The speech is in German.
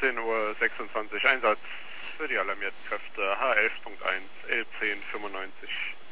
14:26 Uhr, Einsatz für die alarmierten Kräfte H11.1, L1095.